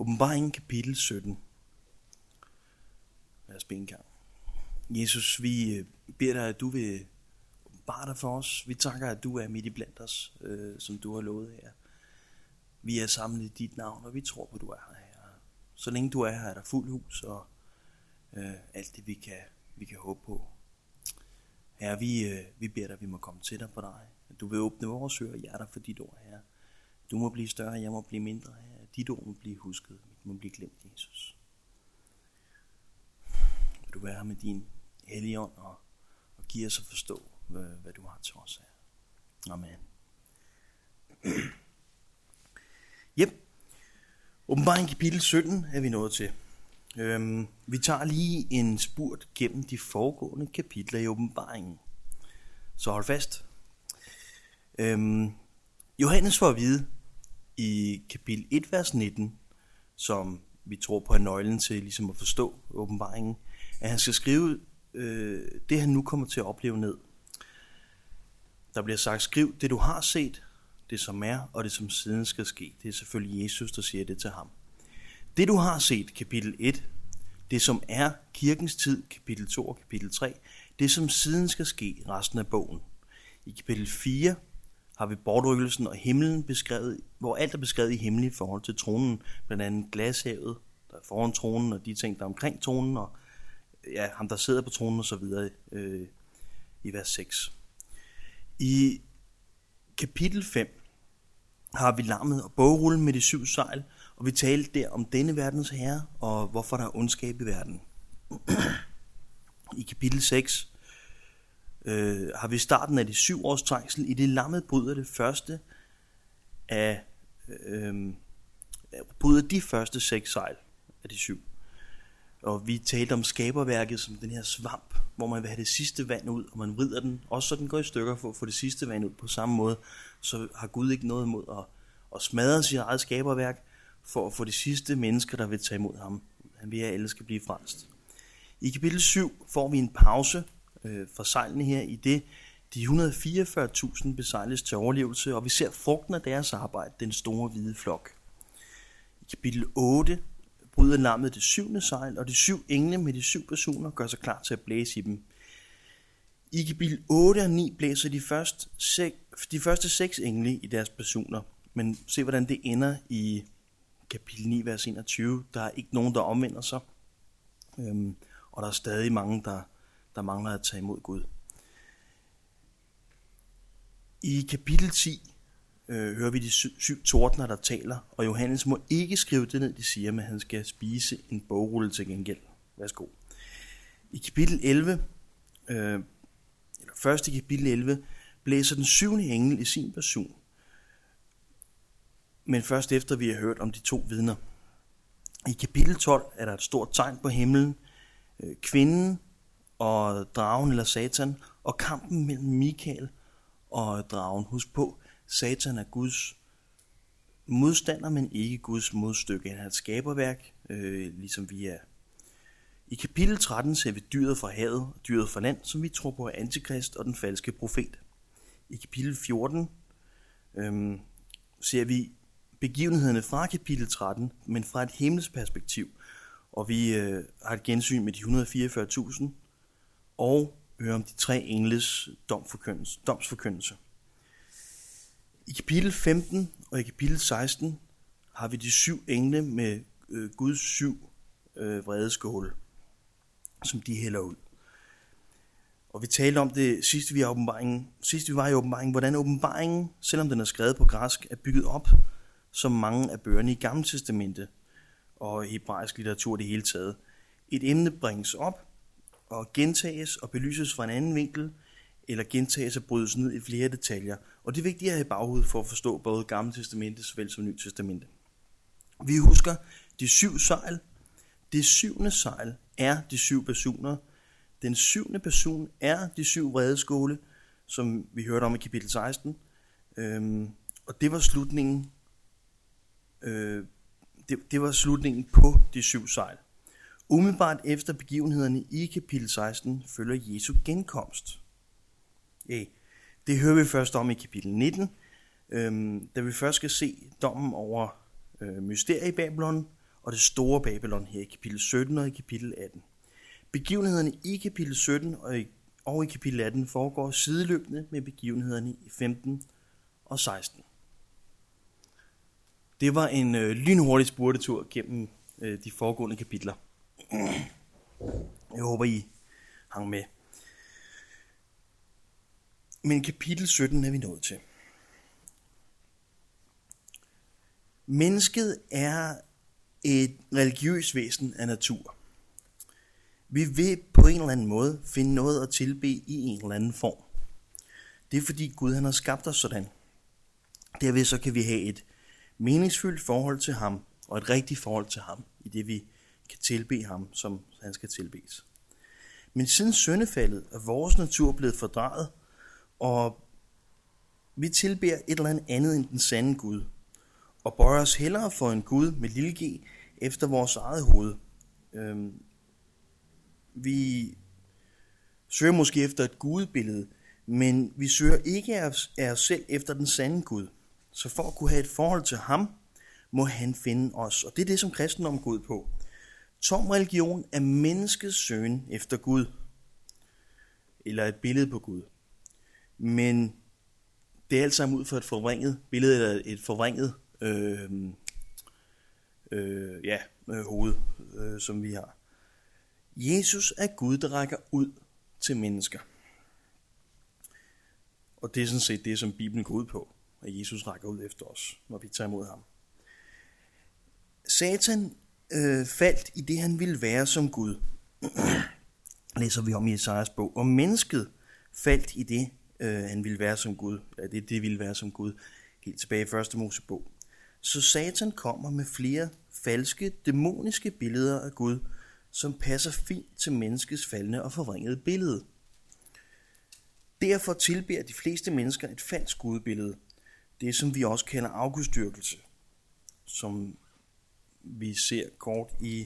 Åbenbaringen kapitel 17. Lad os bede en gang. Jesus, vi beder dig, at du vil åbenbare dig for os. Vi takker, at du er midt i blandt os, som du har lovet her. Vi er samlet i dit navn, og vi tror på, at du er her. Så længe du er her, er der fuld hus, og alt det, vi kan håbe på. Herre, vi beder dig, at vi må komme tættere på dig. At du vil åbne vores ører og hjerter for dit ord, Herre. Du må blive større, jeg må blive mindre, Herre. Dit ord må blive husket, mit må blive glemt, Jesus. Vil du være her med din hellige ånd og give os at forstå, hvad du har til os her. Amen. Åbenbaringen kapitel 17 er vi nået til. Vi tager lige en spurt gennem de foregående kapitler i åbenbaringen. Så hold fast. Johannes får at vide i kapitel 1, vers 19, som vi tror på er nøglen til ligesom at forstå åbenbaringen, at han skal skrive det, han nu kommer til at opleve ned. Der bliver sagt, skriv det, du har set, det som er, og det som siden skal ske. Det er selvfølgelig Jesus, der siger det til ham. Det, du har set, kapitel 1, det som er kirkens tid, kapitel 2 og kapitel 3, det som siden skal ske, resten af bogen. I kapitel 4 har vi bortrykkelsen og himlen beskrevet, hvor alt er beskrevet i himlen i forhold til tronen, blandt andet glashavet, der er foran tronen, og de ting, der er omkring tronen, og ja, ham, der sidder på tronen og så videre i vers 6. I kapitel 5 har vi lammet og bogrullen med de 7 sejl, og vi talte der om denne verdens herre, og hvorfor der er ondskab i verden. I kapitel 6 har vi starten af de 7 års trængsel. I det lammet bryder det første af bryder de første 6 sejl af de 7. Og vi talte om skaberværket som den her svamp, hvor man vil have det sidste vand ud, og man vrider den, også så den går i stykker for at få det sidste vand ud på samme måde. Så har Gud ikke noget imod at smadre sit eget skaberværk, for at få de sidste mennesker, der vil tage imod ham. Han vil, at alle skal blive frelst. I kapitel 7 får vi en pause fra sejlene her, i det de 144.000 besejles til overlevelse, og vi ser frugten af deres arbejde, den store hvide flok. I kapitel 8 bryder lammet det 7. sejl, og de 7 engle med de 7 personer gør sig klar til at blæse i dem. I kapitel 8 og 9 blæser de første 6 engle i deres personer, men se hvordan det ender i kapitel 9, vers 21. Der er ikke nogen, der omvender sig, og der er stadig mange, der mangler at tage imod Gud. I kapitel 10 hører vi de 7 tordner, der taler, og Johannes må ikke skrive det ned, de siger, men han skal spise en bogrulle til gengæld. Værsgo. I kapitel 11, først i kapitel 11, blæser den 7. engel i sin person, men først efter vi har hørt om de 2 vidner. I kapitel 12 er der et stort tegn på himlen, kvinden og dragen eller Satan, og kampen mellem Mikael og dragen. Husk på, Satan er Guds modstander, men ikke Guds modstykke. Han er et skaberværk, ligesom vi er. I kapitel 13 ser vi dyret fra havet og dyret fra land, som vi tror på er Antikrist og den falske profet. I kapitel 14 ser vi begivenhederne fra kapitel 13, men fra et himmelsk perspektiv. Og vi har et gensyn med de 144.000, og hører om de 3 engles domsforkyndelse. I kapitel 15 og i kapitel 16 har vi de 7 engle med Guds 7 vredeskåle, som de hælder ud. Og vi talte om det sidst vi var i åbenbaringen, hvordan åbenbaringen, selvom den er skrevet på græsk, er bygget op som mange af bøgerne i Gamle Testamente og hebraisk litteratur det hele taget. Et emne bringes op og gentages og belyses fra en anden vinkel, eller gentages og brydes ned i flere detaljer. Og det er vigtigt at have i baghovedet for at forstå både Gamle Testamente såvel som Nye Testamente. Vi husker de 7 sejl. Det 7. sejl er de 7 personer. Den 7. person er de 7 vredeskåle, som vi hørte om i kapitel 16. Og det var slutningen. Det var slutningen på de 7 sejl. Umiddelbart efter begivenhederne i kapitel 16 følger Jesu genkomst. Det hører vi først om i kapitel 19, da vi først skal se dommen over mysteriet i Babylon, og det store Babylon her i kapitel 17 og i kapitel 18. Begivenhederne i kapitel 17 og i kapitel 18 foregår sideløbende med begivenhederne i 15 og 16. Det var en lynhurtig spurtetur gennem de foregående kapitler. Jeg håber, I hang med. Men kapitel 17 er vi nået til. Mennesket er et religiøst væsen af natur. Vi vil på en eller anden måde finde noget at tilbede i en eller anden form. Det er fordi Gud han har skabt os sådan. Derved så kan vi have et meningsfyldt forhold til ham og et rigtigt forhold til ham, i det vi kan tilbede ham, som han skal tilbedes. Men siden syndefaldet er vores natur blevet fordrejet, og vi tilbeder et eller andet end den sande Gud, og bøjer os hellere for en Gud med lille g efter vores eget hoved. Vi søger måske efter et gudebillede, men vi søger ikke af os selv efter den sande Gud. Så for at kunne have et forhold til ham, må han finde os. Og det er det, som kristendom går ud på. Tom religion er menneskets søgen efter Gud. Eller et billede på Gud. Men det er alt sammen ud fra et forvrænget billede, eller et forvrænget hoved, som vi har. Jesus er Gud, der rækker ud til mennesker. Og det er sådan set det, som Bibelen går ud på. At Jesus rækker ud efter os, når vi tager imod ham. Satan faldt i det, han ville være som Gud. Læser vi om i Esajas bog. Og mennesket faldt i det, han ville være som Gud. Ja, det ville være som Gud. Helt tilbage i 1. Mosebog. Så Satan kommer med flere falske, dæmoniske billeder af Gud, som passer fint til menneskets faldne og forvrængede billede. Derfor tilbeder de fleste mennesker et falsk gudbillede. Det som vi også kalder afgudstyrkelse, som vi ser kort i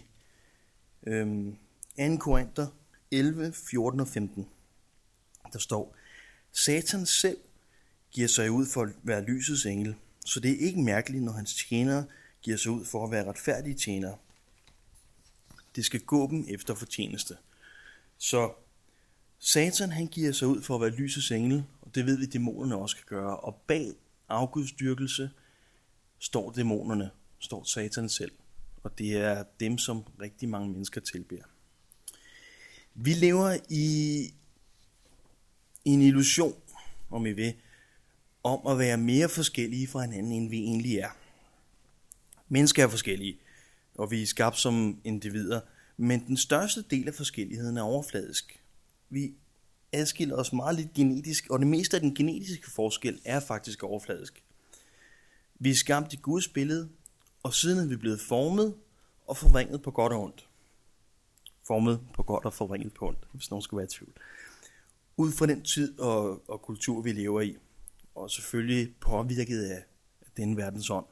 2. Korinther 11, 14 og 15. Der står, Satan selv giver sig ud for at være lysets engel, så det er ikke mærkeligt, når hans tjenere giver sig ud for at være retfærdige tjenere. Det skal gå dem efter fortjeneste. Så Satan han giver sig ud for at være lysets engel, og det ved vi dæmonerne også kan gøre. Og bag afgudstyrkelse står dæmonerne, står Satan selv. Og det er dem, som rigtig mange mennesker tilbeder. Vi lever i en illusion, om I vil, om at være mere forskellige fra hinanden, end vi egentlig er. Mennesker er forskellige, og vi er skabt som individer, men den største del af forskelligheden er overfladisk. Vi adskiller os meget lidt genetisk, og det meste af den genetiske forskel er faktisk overfladisk. Vi er skabt i Guds billede, og siden er vi blevet formet og forvrænget på godt og ondt. Formet på godt og forvrænget på ondt, hvis nogen skulle være i tvivl. Ud fra den tid og kultur, vi lever i, og selvfølgelig påvirket af den verdens ånd.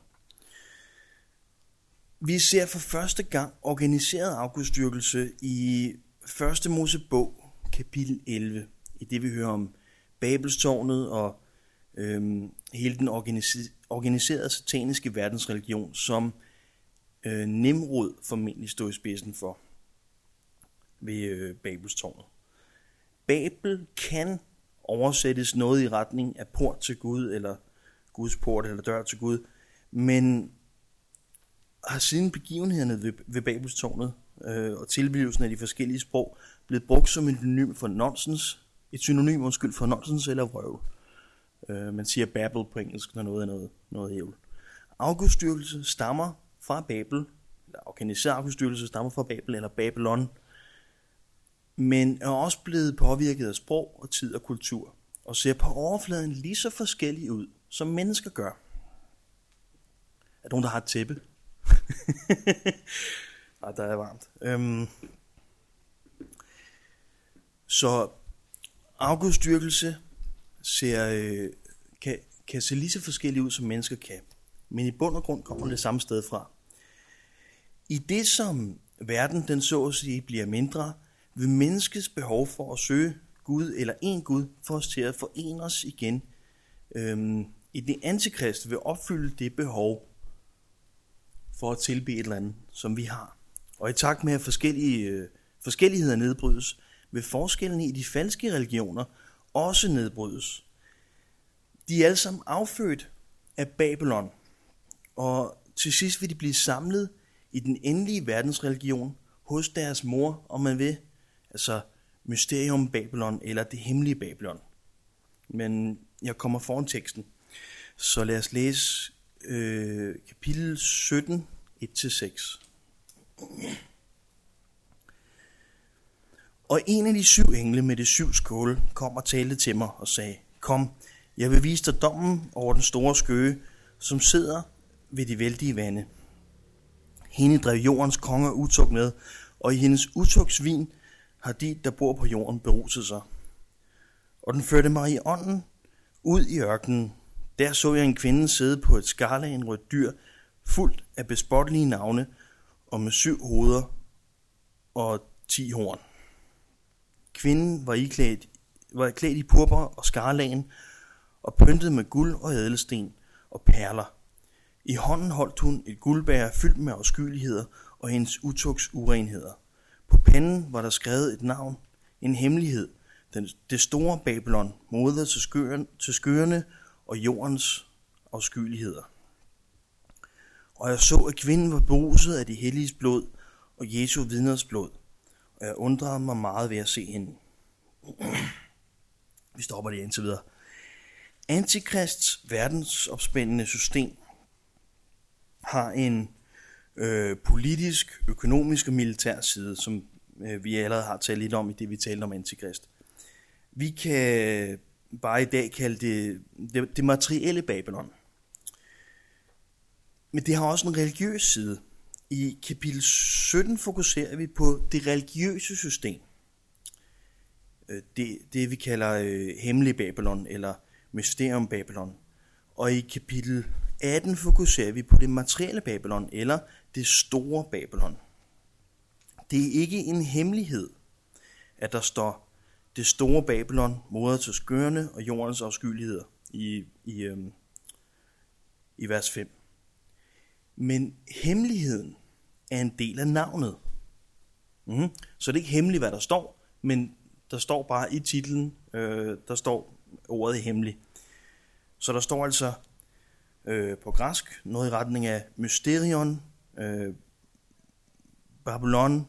Vi ser for første gang organiseret afgudstyrkelse i 1. Mosebog, kapitel 11, i det vi hører om Babelstårnet og hele den organiserede sataniske verdensreligion, som Nimrod formentlig stod i spidsen for ved Babelstårnet. Babel kan oversættes noget i retning af port til Gud, eller Guds port, eller dør til Gud, men har siden begivenhederne ved Babelstårnet og tilblivelsen af de forskellige sprog blevet brugt som et synonym for nonsens, for nonsens eller vrøvl. Man siger Babel på engelsk, når noget er noget ævl. Afgudstyrkelse stammer fra Babel, eller organiseret afgudstyrkelse stammer fra Babel eller Babylon, men er også blevet påvirket af sprog og tid og kultur, og ser på overfladen lige så forskellige ud, som mennesker gør. Er der nogen, der har et tæppe? Nej, der er varmt. Så afgudstyrkelse kan se lige så forskellige ud, som mennesker kan. Men i bund og grund kommer det samme sted fra. I det, som verden den så at sige bliver mindre, vil menneskets behov for at søge Gud eller en Gud få os til at forene os igen. I det antikrist vil opfylde det behov for at tilbe et eller andet, som vi har. Og i takt med, at forskelligheder nedbrydes, vil forskellene i de falske religioner også nedbrydes. De er alle sammen affødt af Babylon, og til sidst vil de blive samlet i den endelige verdensreligion hos deres mor, om man vil, altså Mysterium Babylon eller det hemmelige Babylon. Men jeg kommer foran teksten, så lad os læse kapitel 17, 1-6. Og en af de 7 engle med de 7 skåle kom og talte til mig og sagde, kom, jeg vil vise dig dommen over den store skøge, som sidder ved de vældige vande. Hende drev jordens konger utugt med, og i hendes utugtsvin har de, der bor på jorden, beruset sig. Og den førte mig i ånden ud i ørkenen. Der så jeg en kvinde sidde på et skarlagenrødt dyr, fuldt af bespottelige navne, og med 7 hoveder og 10 horn. Kvinden var klædt i purpur og skarlagen, og pyntet med guld og ædelsten og perler. I hånden holdt hun et guldbær fyldt med afskyeligheder og hendes utugts urenheder. På panden var der skrevet et navn, en hemmelighed, det store Babylon, moder til skyerne og jordens afskyeligheder. Og jeg så, at kvinden var beruset af de helliges blod og Jesu vidners blod, og jeg undrede mig meget ved at se hende. Vi stopper det indtil videre. Antikrists verdensopspændende system har en politisk, økonomisk og militær side, som vi allerede har talt lidt om i det, vi talte om Antikrist. Vi kan bare i dag kalde det materielle Babylon. Men det har også en religiøs side. I kapitel 17 fokuserer vi på det religiøse system. Det vi kalder hemmelig Babylon eller Mysterium Babylon. Og i kapitel 18 fokuserer vi på det materielle Babylon eller det store Babylon. Det er ikke en hemmelighed, at der står det store Babylon, moder til skørene og jordens afskyeligheder i vers 5. Men hemmeligheden er en del af navnet. Så det er ikke hemmeligt, hvad der står, men der står bare i titlen, der står ordet hemmelig. Så der står altså på græsk noget i retning af mysterion, Babylon,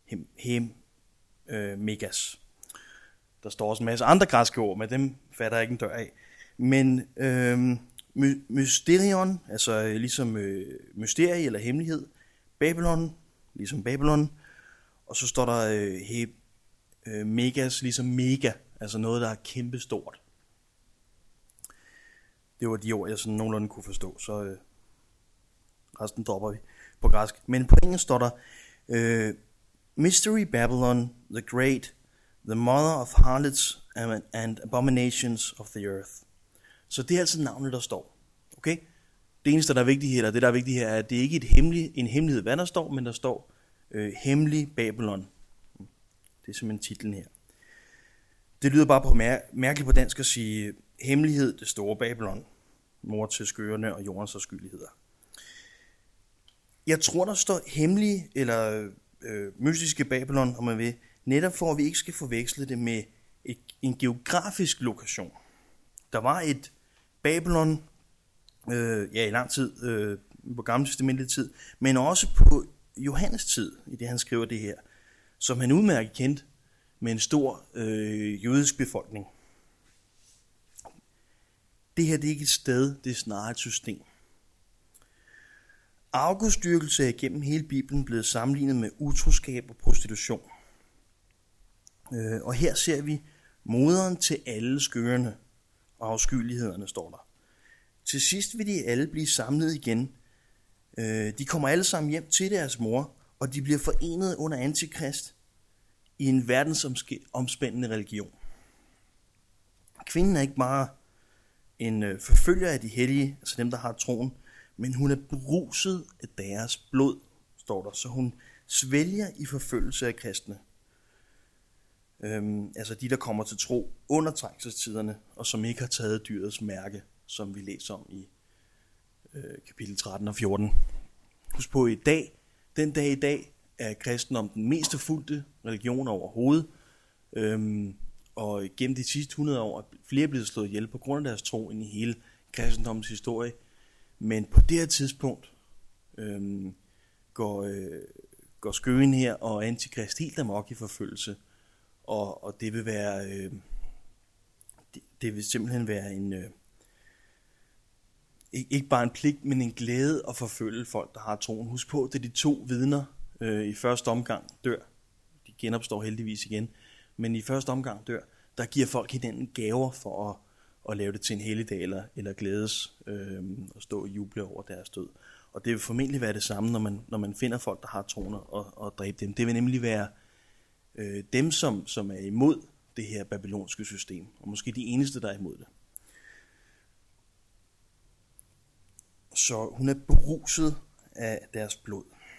megas. Der står også en masse andre græske ord, men dem fatter jeg ikke en dør af. Men mysterion, altså ligesom mysterie eller hemmelighed, Babylon, ligesom Babylon, og så står der megas, ligesom mega, altså noget, der er kæmpestort. Det var de ord, jeg sådan nogenlunde kunne forstå, så resten dropper vi på græsk. Men på engelsk står der, Mystery Babylon the Great, the mother of harlots and abominations of the earth. Så det er altså navnet, der står. Okay? Det eneste, der er vigtigt her, eller det, der er vigtigt her, er, at det ikke er en hemmelighed, hvad der står, men der står hemmelig Babylon. Det er simpelthen titlen her. Det lyder bare på mærkeligt på dansk at sige hemmelighed, det store Babylon, mor til skørene og jordens afskyeligheder. Jeg tror, der står hemmelige eller mystiske Babylon, om man vil, netop for at vi ikke skal forveksle det med en geografisk lokation. Der var et Babylon i lang tid, på Gamle Testamentet tid, men også på Johannes tid, i det han skriver det her, som han udmærket kendt med en stor jødisk befolkning. Det her det er ikke et sted, det er snarere et system. Afgudstyrkelse er gennem hele Bibelen blevet sammenlignet med utroskab og prostitution. Og her ser vi moderen til alle skørene og afskyelighederne, står der. Til sidst vil de alle blive samlet igen. De kommer alle sammen hjem til deres mor, og de bliver forenet under Antikrist i en verdensomspændende religion. Kvinden er ikke bare en forfølger af de hellige, altså dem, der har troen, men hun er beruset af deres blod, står der, så hun svælger i forfølgelse af kristne. Altså de, der kommer til tro under trængselstiderne, og som ikke har taget dyrets mærke, som vi læser om i kapitel 13 og 14. Husk på den dag i dag er kristendom den mest forfulgte religion overhovedet. Og gennem de sidste 100 år er flere blevet slået ihjel på grund af deres tro ind i hele kristendommens historie. Men på det her tidspunkt går skøen her og antikrist helt amok i forfølgelse. Og det vil være det vil simpelthen være en ikke bare en pligt, men en glæde at forfølge folk, der har troen. Husk på, det er de 2 vidner i første omgang dør. De genopstår heldigvis igen. Men i første omgang dør, der giver folk hinanden gaver for at lave det til en helligdag eller glædes og stå og juble over deres død. Og det vil formentlig være det samme, når man finder folk, der har troen og dræbe dem. Det vil nemlig være dem, som er imod det her babylonske system, og måske de eneste, der er imod det. Så hun er beruset af deres blod.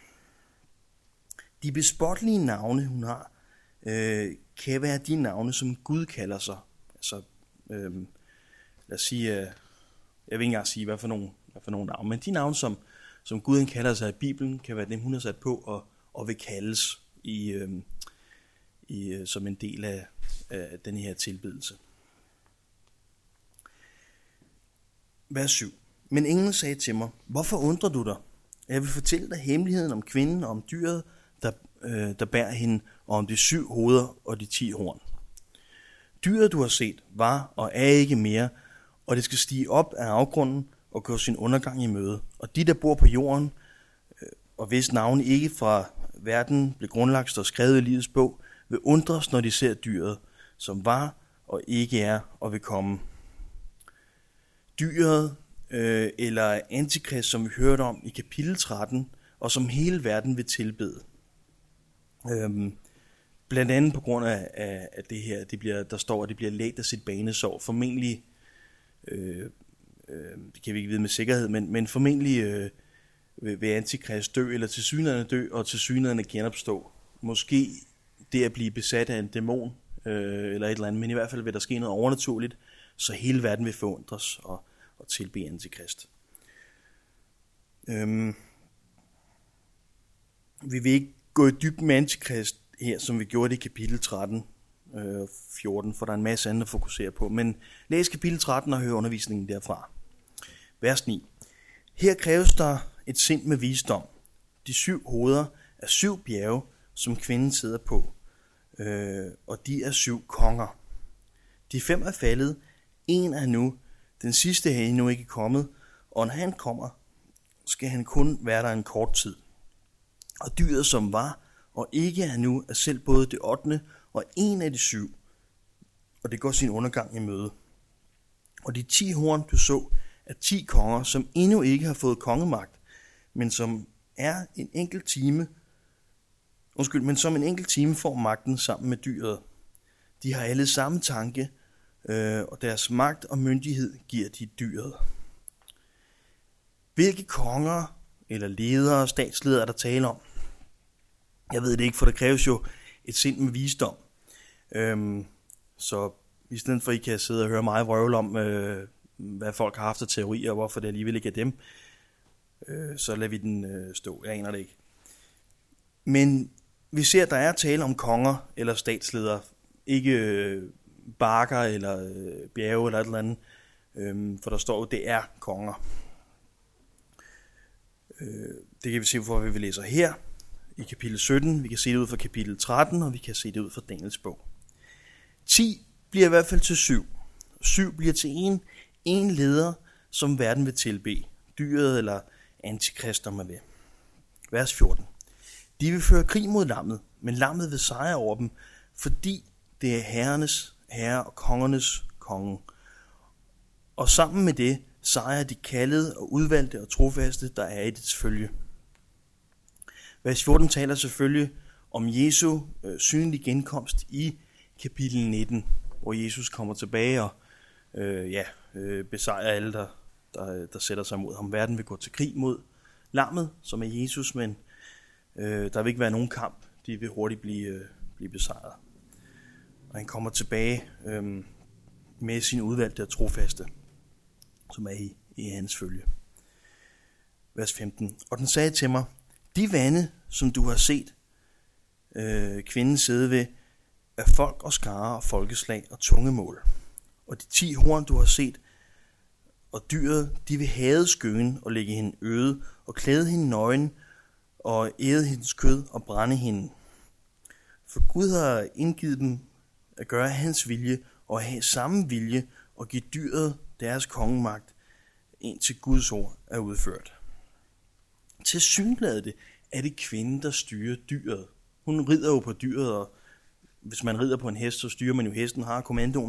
De bespottelige navne, hun har, kan være de navne, som Gud kalder sig. Altså, lad os sige, jeg vil ikke engang sige, hvad for nogle navne, men de navne, som Gud han kalder sig i Bibelen, kan være dem, hun har sat på og vil kaldes som en del af den her tilbedelse. Vers 7. Men englen sagde til mig, hvorfor undrer du dig? Jeg vil fortælle dig hemmeligheden om kvinden og om dyret, der bærer hende, og om de 7 hoveder og de 10 horn. Dyret, du har set, var og er ikke mere, og det skal stige op af afgrunden og gå sin undergang i møde. Og de, der bor på jorden, og hvis navn ikke fra verden blev grundlagt og skrevet i livets bog, vil undres, når de ser dyret, som var og ikke er og vil komme. Dyret, eller antikrist, som vi hørte om i kapitel 13, og som hele verden vil tilbede. Blandt andet på grund af det her, der står, at det bliver lægt af sit banesår. Formentlig, det kan vi ikke vide med sikkerhed, men formentlig vil antikrist dø, eller tilsyneladende dø, og tilsyneladende genopstå. Måske det at blive besat af en dæmon, eller et eller andet, men i hvert fald vil der ske noget overnaturligt, så hele verden vil forundres og tilbede antikrist. Vi vil ikke gå i dybden med antikrist her, som vi gjorde det i kapitel 13 og 14, for der er en masse andet at fokusere på. Men læs kapitel 13 og hør undervisningen derfra. Vers 9. Her kræves der et sind med visdom. De 7 hoveder er 7 bjerge, som kvinden sidder på, og de er 7 konger. De 5 er faldet, en er nu, den sidste er endnu ikke kommet, og når han kommer, skal han kun være der en kort tid. Og dyret, som var og ikke er nu, er selv både det 8. og en af de 7, og det går sin undergang i møde. Og de 10 horn, du så, er 10 konger, som endnu ikke har fået kongemagt, men som en enkelt time får magten sammen med dyret. De har alle samme tanke, og deres magt og myndighed giver de dyret. Hvilke konger eller ledere og statsledere er der tale om? Jeg ved det ikke, for der kræves jo et sind med visdom. Så i stedet for, at I kan sidde og høre mig vrøvle om, hvad folk har haft af teorier, og hvorfor det alligevel ikke er dem, så lader vi den stå. Jeg aner det ikke. Men vi ser, at der er tale om konger eller statsledere, ikke bakker eller bjerge eller et eller andet, for der står jo, det er konger. Det kan vi se, hvorfor vi læser her i kapitel 17. Vi kan se det ud fra kapitel 13, og vi kan se det ud fra Daniels bog. 10 bliver i hvert fald til 7. 7 bliver til en leder, som verden vil tilbede. Dyret eller antikrist, om man vil. Vers 14. De vil føre krig mod lammet, men lammet vil sejre over dem, fordi det er herrenes herre og kongernes konge. Og sammen med det sejrer de kaldede og udvalgte og trofaste, der er i dets følge. Vers 14 taler selvfølgelig om Jesu synlige genkomst i kapitel 19, hvor Jesus kommer tilbage og besejrer alle, der sætter sig mod ham. Verden vil gå til krig mod lammet, som er Jesus, men der vil ikke være nogen kamp. De vil hurtigt blive besejret. Og han kommer tilbage med sin udvalgte og trofaste, som er i hans følge. vers 15. Og den sagde til mig, de vande, som du har set kvinden sidde ved, er folk og skare og folkeslag og tungemål. Og de 10 horn, du har set, og dyret, de vil hade skøen og lægge hende øde, og klæde hende nøgen, og æde hendes kød og brænde hende. For Gud har indgivet dem at gøre hans vilje, og have samme vilje, og give dyret deres kongemagt, indtil Guds ord er udført. Tilsyneladende er det kvinden, der styrer dyret. Hun rider jo på dyret, og hvis man rider på en hest, så styrer man jo hesten, har kommandoen.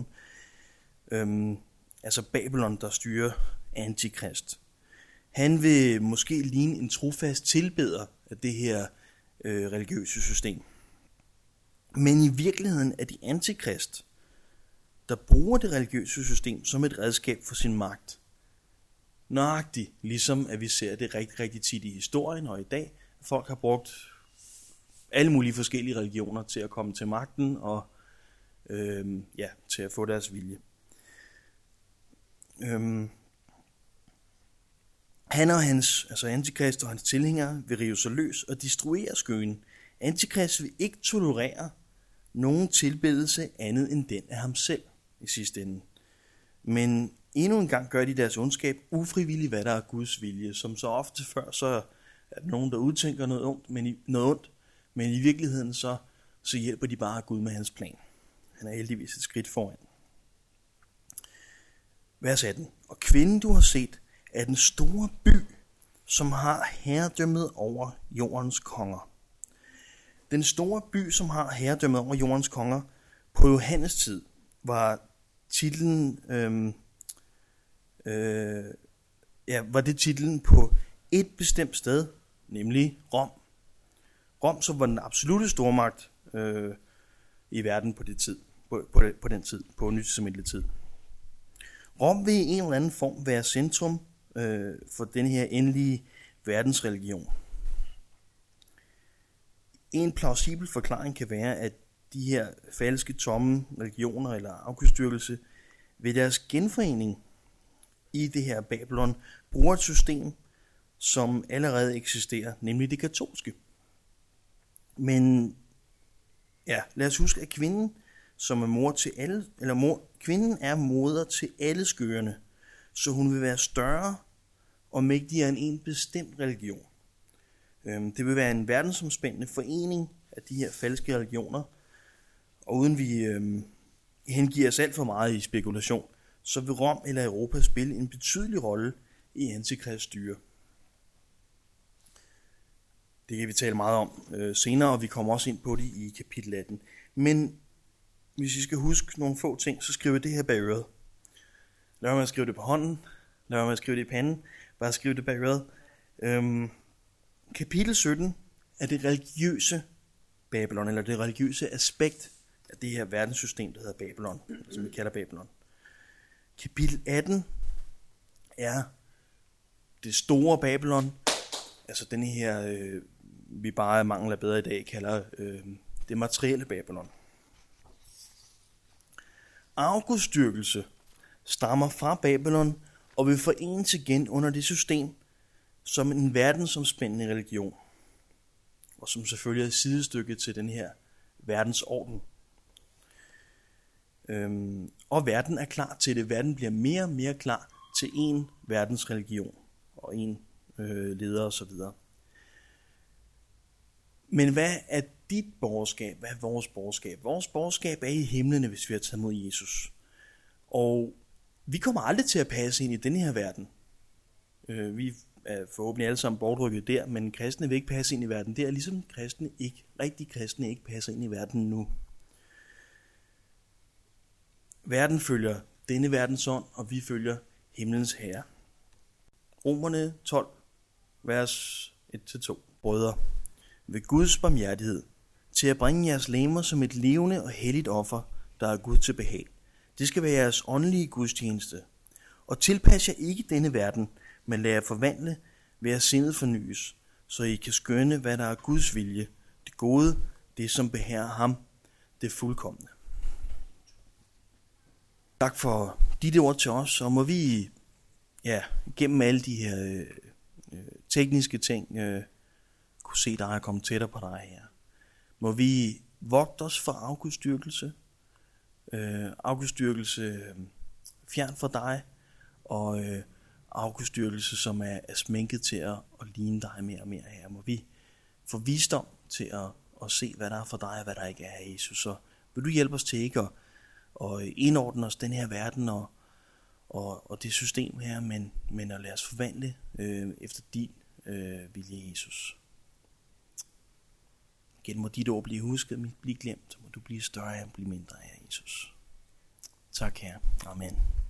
Altså Babylon, der styrer Antikrist. Han vil måske ligne en trofast tilbeder af det her religiøse system. Men i virkeligheden er de Antikrist, der bruger det religiøse system som et redskab for sin magt. Nøjagtigt, ligesom at vi ser det rigtig, rigtig tit i historien og i dag. Folk har brugt alle mulige forskellige religioner til at komme til magten og til at få deres vilje. Han og altså Antikrist og hans tilhængere vil rive sig løs og destruere skøen. Antikrist vil ikke tolerere nogen tilbedelse andet end den af ham selv i sidste ende. Men endnu en gang gør de deres ondskab ufrivilligt, hvad der er Guds vilje. Som så ofte før, så er der nogen, der udtænker noget ondt, men i virkeligheden så hjælper de bare Gud med hans plan. Han er heldigvis et skridt foran. Vers 18. Og kvinden, du har set, er den store by, som har herredømmet over jordens konger. Den store by, som har herredømmet over jordens konger, på Johannes tid, var titlen, var det titlen på et bestemt sted, nemlig Rom. Rom, som var den absolute stormagt i verden på den tid, på nytestamentlig tid. Rom vil i en eller anden form være centrum for den her endelige verdensreligion. En plausibel forklaring kan være, at de her falske, tomme religioner eller afgudstyrkelse ved deres genforening i det her Babylon bruger et system, som allerede eksisterer, nemlig det katolske. Men lad os huske, at kvinden, som er mor til alle, kvinden er moder til alle skøerne, så hun vil være større og mægtigere end en bestemt religion. Det vil være en verdensomspændende forening af de her falske religioner, og uden vi hengiver os alt for meget i spekulation, så vil Rom eller Europa spille en betydelig rolle i Antikrists styre. Det kan vi tale meget om senere, og vi kommer også ind på det i kapitel 18. Men hvis I skal huske nogle få ting, så skriv det her bag øret. Lad mig skrive det på hånden, lad mig skrive det i panden, bare skriv det bag øret. Kapitel 17 er det religiøse Babylon, eller det religiøse aspekt af det her verdenssystem, der hedder Babylon, som vi kalder Babylon. Kapitel 18 er det store Babylon, altså den her, vi bare mangler bedre i dag, kalder det materielle Babylon. Afgudstyrkelse stammer fra Babylon og vil forenes igen under det system som en verdensomspændende religion, og som selvfølgelig er sidestykket til den her verdensorden. Og verden er klar til det. Verden bliver mere og mere klar til en verdensreligion og en leder osv. Men hvad er dit borgerskab? Hvad er vores borgerskab? Vores borgerskab er i himlene, hvis vi har taget mod Jesus. Og vi kommer aldrig til at passe ind i denne her verden. Vi er forhåbentlig alle sammen bortrykket der, men kristne vil ikke passe ind i verden. Det er ligesom rigtige kristne ikke passer ind i verden nu. Verden følger denne verdens ånd, og vi følger himlens herre. Romerne 12, vers 1-2. Brødre, ved Guds barmhjertighed, til at bringe jeres legemer som et levende og helligt offer, der er Gud til behag. Det skal være jeres åndelige gudstjeneste. Og tilpas jer ikke denne verden, men lad jer forvandle ved at sindet fornyes, så I kan skønne, hvad der er Guds vilje, det gode, det som behager ham, det fuldkomne. Tak for dit ord til os, og må vi gennem alle de her tekniske ting kunne se dig og komme tættere på dig her. Må vi vogte os for afgudstyrkelse, fjern fra dig, og afgudstyrkelse, som er sminket til at ligne dig mere og mere her. Må vi få visdom til at se, hvad der er for dig, og hvad der ikke er, Jesus. Så vil du hjælpe os til ikke at indordne os den her verden og det system her, men at lade os forvandle efter din vilje, Jesus. Igen må dit ord blive husket, blive glemt, må du blive større og blive mindre, Herre Jesus. Tak, Herre. Amen.